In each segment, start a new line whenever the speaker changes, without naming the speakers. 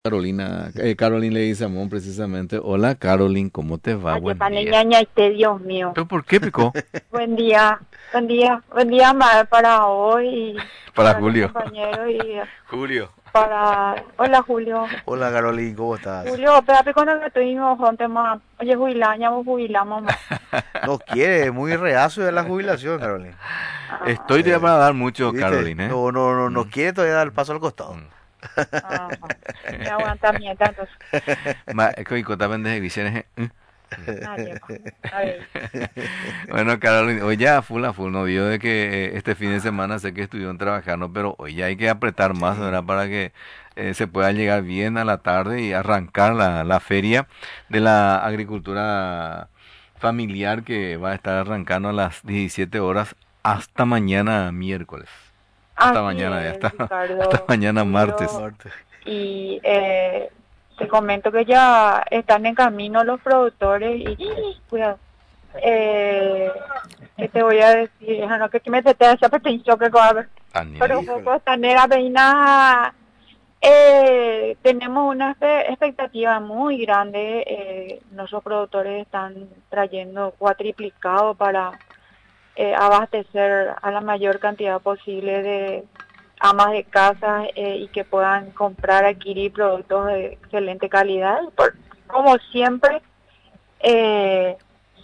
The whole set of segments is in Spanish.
Carolina, Caroline le dice a Mon precisamente, hola Caroline, ¿cómo te va?
Ay,
Buen
pane
día.
ñaña, Dios mío.
¿Pero por qué picó?
Buen día, buen día, buen día para hoy y
Para
para los
Julio.
compañeros y
Julio.
para... Hola, Julio.
Hola Carolina, ¿cómo estás?
Julio, espérate cuando que tuvimos juntos más. Oye, jubilaña, vos jubilamos más.
No quiere, es muy reacio de la jubilación, Carolina.
Estoy
Ah,
todavía para dar mucho,
¿Viste?
Caroline, ¿eh?
No
Mm,
quiere todavía dar el paso al costado.
mm.
ajá. Me aguanta mientras, entonces.
Es que también de visiones.
Nadie más. A ver.
Bueno, Caroline, hoy ya a full, no vio de que este fin de semana sé que estuvieron trabajando, pero hoy ya hay que apretar más, ¿verdad?
Sí.
Para que se pueda llegar bien a la tarde y arrancar la feria de la agricultura familiar que va a estar arrancando a las 17 horas hasta mañana miércoles. Hasta
Así
mañana, ya
es,
hasta, hasta
Ricardo,
mañana martes.
Julio.
Marte.
Y te comento que ya están en camino los productores y cuidado. Eh, ¿Qué te voy a decir? No, que me te esa pretensión que va a ver.
Anina.
Pero
Híjole.
poco Tanera Reina, tenemos una expectativa muy grande. Nuestros productores están trayendo cuatriplicado para abastecer a la mayor cantidad posible de amas de casa y que puedan comprar, adquirir productos de excelente calidad. Como siempre, eh,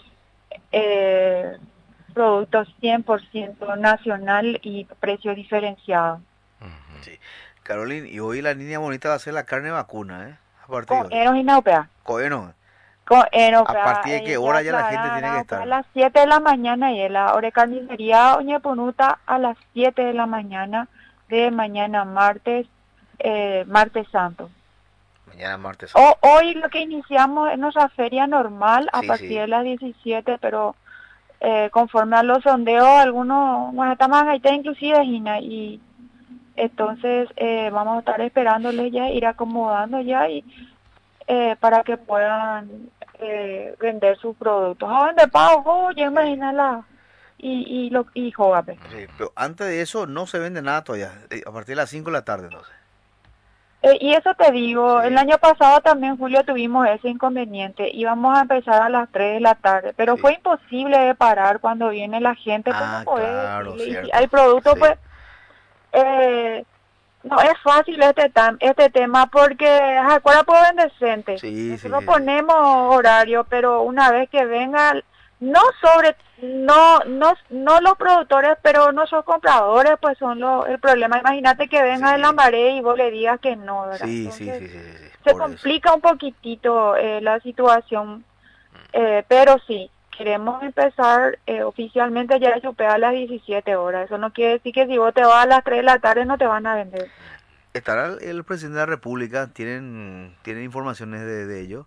eh, productos 100% nacional y precio diferenciado.
Sí. Carolina, y hoy la niña bonita va a hacer la carne vacuna, ¿eh? A partir
Con
de hoy.
Eros y Naupea.
Bueno,
Con
¿a partir de qué
ella
hora ya la gente
aclara
tiene que
a
estar?
las 7 de la mañana y la hora de carnicería Oña Punuta a las 7 de la mañana de mañana martes, martes santo.
Mañana martes santo.
Hoy lo que iniciamos es nuestra feria normal a
Sí,
partir
sí.
de las 17, pero conforme a los sondeos, algunos, bueno, estamos ahí inclusive, Gina, y entonces vamos a estar esperándoles ya, ir acomodando ya y para que puedan vender sus productos. ¿A dónde pago? Ya
Sí.
imagínala. Y jógame.
Sí, pero antes de eso no se vende nada todavía. A partir de las 5 de la tarde, entonces.
Y eso te digo, el
Sí,
año pasado también, Julio, tuvimos ese inconveniente. Íbamos a empezar a las 3 de la tarde, pero
sí.
fue imposible de parar cuando viene la gente, pues no
Ah,
podés
claro,
decirle. Y si hay
cierto.
producto,
Sí,
pues eh, no es fácil este tema porque acuerda puedo vender decente.
sí, sí,
Nosotros
sí, sí.
ponemos horario, pero una vez que venga, no sobre, no los productores, pero nuestros compradores, pues son el problema. Imagínate que venga el
Sí,
Lambaré y vos le digas que no, ¿verdad?
sí, sí,
Entonces
sí, sí, sí, sí,
se
por eso.
complica un poquitito la situación, pero sí. Queremos empezar oficialmente ya a chopear a las 17 horas. Eso no quiere decir que si vos te vas a las 3 de la tarde no te van a vender.
¿Estará el presidente de la República? ¿Tienen informaciones de ello?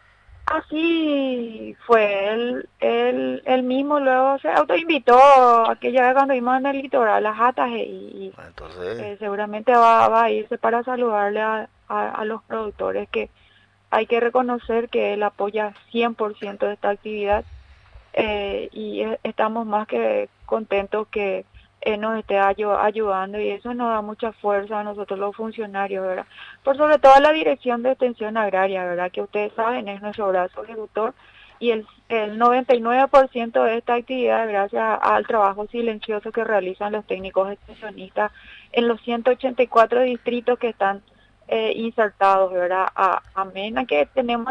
Así fue, él mismo luego se autoinvitó aquella vez cuando vimos en el litoral las jatas
Bueno, entonces,
seguramente va a irse para saludarle a los productores que hay que reconocer que él apoya 100% de esta actividad estamos más que contentos que él nos esté ayudando y eso nos da mucha fuerza a nosotros los funcionarios, ¿verdad? Por sobre todo a la Dirección de Extensión Agraria, ¿verdad? Que ustedes saben es nuestro brazo ejecutor y el 99% de esta actividad gracias al trabajo silencioso que realizan los técnicos extensionistas en los 184 distritos que están insertados, ¿verdad? Amén a que tenemos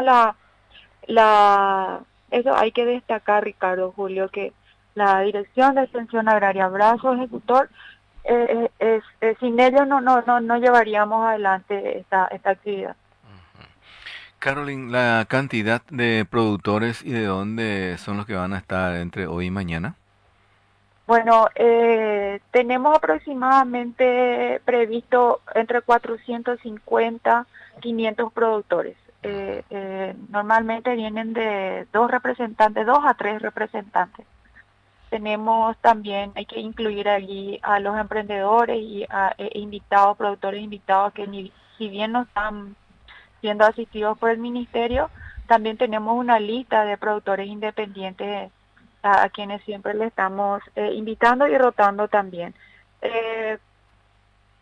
la eso hay que destacar, Ricardo Julio, que la Dirección de Extensión Agraria, brazo ejecutor, sin ellos no llevaríamos adelante esta actividad.
Caroline, la cantidad de productores y de dónde son los que van a estar entre hoy y mañana.
Bueno, tenemos aproximadamente previsto entre 450 500 productores. Normalmente vienen de dos a tres representantes. Tenemos también, hay que incluir allí a los emprendedores y a invitados, productores invitados que si bien no están siendo asistidos por el ministerio, también tenemos una lista de productores independientes a quienes siempre le estamos invitando y rotando también. Eh,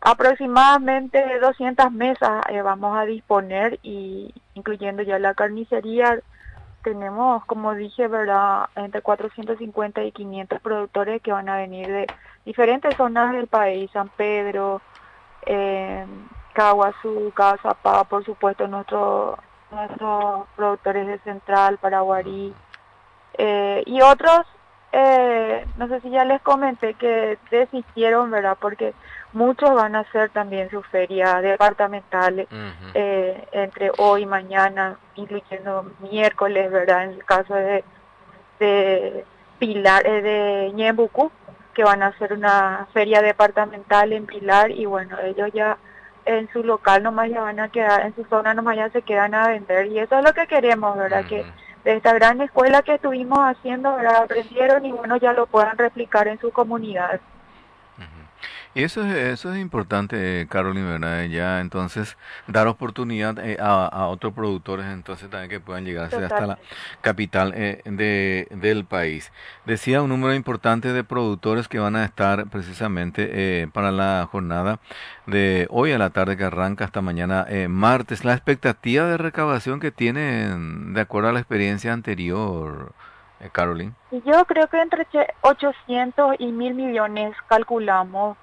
Aproximadamente 200 mesas vamos a disponer y incluyendo ya la carnicería. Tenemos, como dije, ¿verdad?, entre 450 y 500 productores que van a venir de diferentes zonas del país: San Pedro, eh, Caguazú, Cazapá, por supuesto nuestros productores de Central, Paraguarí, y otros, no sé si ya les comenté que desistieron, ¿verdad? Porque muchos van a hacer también su feria departamental
Ujú.
entre hoy y mañana, incluyendo miércoles, ¿verdad? En el caso de Pilar, de Ñembucú, que van a hacer una feria departamental en Pilar, y bueno, ellos ya en su local nomás ya van a quedar, en su zona nomás ya se quedan a vender, y eso es lo que queremos, ¿verdad? Que
Ujú.
de esta gran escuela que estuvimos haciendo, ¿verdad?, aprendieron y bueno, ya lo puedan replicar en su comunidad.
Ujú. Y eso es importante, Caroline, ¿verdad? Ya entonces dar oportunidad a otros productores entonces también que puedan llegarse hasta la
Totalmente.
capital del país. Decía un número importante de productores que van a estar precisamente para la jornada de hoy a la tarde que arranca hasta mañana martes. La expectativa de recaudación que tienen de acuerdo a la experiencia anterior, Caroline.
Y yo creo que entre 800 y 1.000 millones calculamos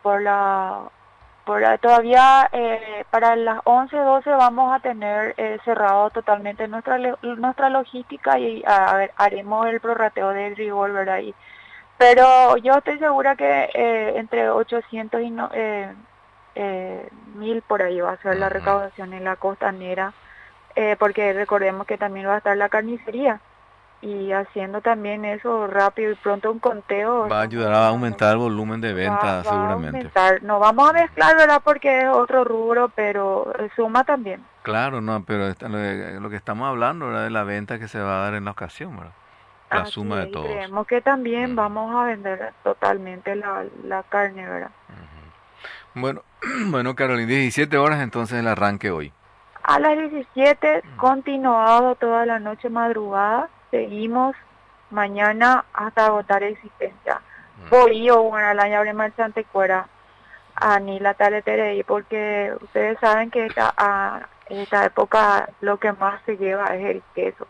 todavía para las 11 12 vamos a tener cerrado totalmente nuestra logística y a ver, haremos el prorrateo del rigor, ¿verdad? Pero yo estoy segura que entre 800 y 1.000 por ahí va a ser la
Ujú.
recaudación en la costanera, porque recordemos que también va a estar la carnicería. Y haciendo también eso rápido y pronto un conteo,
Va a
estamos
ayudar a
hablando,
aumentar el volumen de venta
va a
seguramente.
aumentar. No vamos a mezclar, ¿verdad? Porque es otro rubro, pero suma también.
Claro, no, pero lo que estamos hablando, ¿verdad? De la venta que se va a dar en la ocasión, ¿verdad? La
Así
suma de
es, y
todos.
creemos que también
Ujú,
vamos a vender totalmente la carne, ¿verdad?
ujú. Bueno, bueno, Carolina, 17 horas entonces el arranque hoy.
A las 17 continuado toda la noche madrugada, seguimos mañana hasta agotar existencia. Voy o bueno, la llave marchante fuera a ni la taletería, porque ustedes saben que esta época lo que más se lleva es el queso.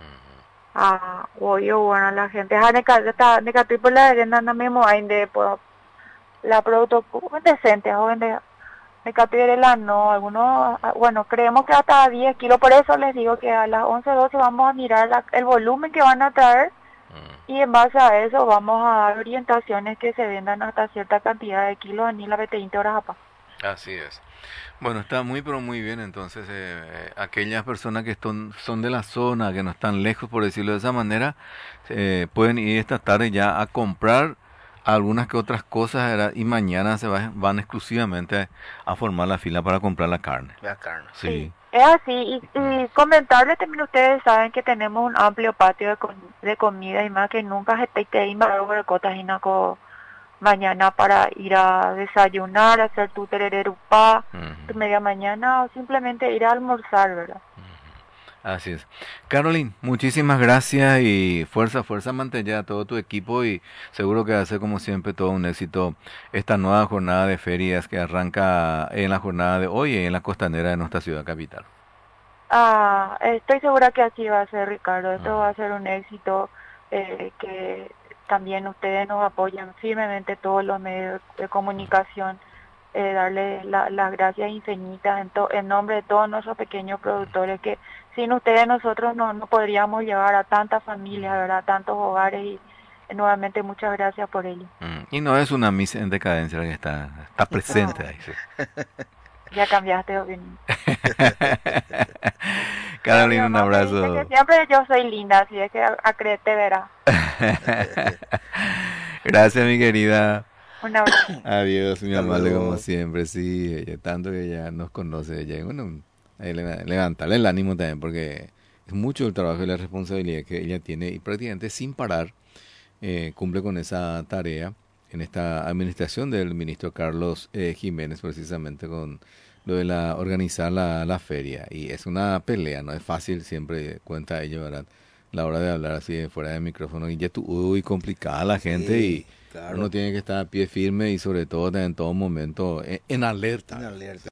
Hoy o bueno, la gente de Catí por la arena no me mueven de pues, la producto decente, joven de Catí de la no, algunos, bueno, creemos que hasta 10 kilos, por eso les digo que a las 11 12 vamos a mirar el volumen que van a traer. Y en base a eso vamos a dar orientaciones que se vendan hasta cierta cantidad de kilos en las 20 horas apa.
Así es. Bueno, está muy, pero muy bien. Entonces, aquellas personas que son de la zona, que no están lejos, por decirlo de esa manera, pueden ir esta tarde ya a comprar algunas que otras cosas, ¿verdad? Y mañana van exclusivamente a formar la fila para comprar la carne.
La carne.
Sí,
Sí.
es así.
Mm.
Y comentarles también, ustedes saben que tenemos un amplio patio de comida y más que nunca se te invadido por cotas y naco mañana para ir a desayunar, hacer tu terererupá, tu
Ujú.
media mañana o simplemente ir a almorzar, ¿verdad?
Así es. Caroline, muchísimas gracias y fuerza, fuerza, mantén a todo tu equipo y seguro que va a ser como siempre todo un éxito esta nueva jornada de ferias que arranca en la jornada de hoy en la costanera de nuestra ciudad capital.
Estoy segura que así va a ser, Ricardo. Esto va a
Ujú.
ser un éxito, que también ustedes nos apoyan firmemente, todos los medios de comunicación, darle las gracias infinitas en nombre de todos nuestros pequeños productores, que sin ustedes nosotros no podríamos llevar a tantas familias, ¿verdad? A tantos hogares, y nuevamente muchas gracias por ello.
Y no es una Miss en decadencia la que está presente
No,
ahí, sí.
ya cambiaste de opinión. Pero mi
Caroline, un
mamá me dice que
abrazo.
siempre yo soy linda, así es que acrete verá.
Gracias, mi querida.
Un abrazo.
Adiós, mi
Hasta
amable como
luego.
siempre. Sí, ella, tanto que ella nos conoce. Ella, y bueno, levantarle el ánimo también porque es mucho el trabajo y la responsabilidad que ella tiene y prácticamente sin parar cumple con esa tarea en esta administración del ministro Carlos Jiménez, precisamente con lo de organizar la feria. Y es una pelea, no es fácil, siempre cuenta ella, ¿verdad? la hora de hablar así de fuera de micrófono. Y ya uy, complicada la gente
Sí,
y
claro.
uno tiene que estar a pie firme y sobre todo en todo momento en alerta.
En alerta.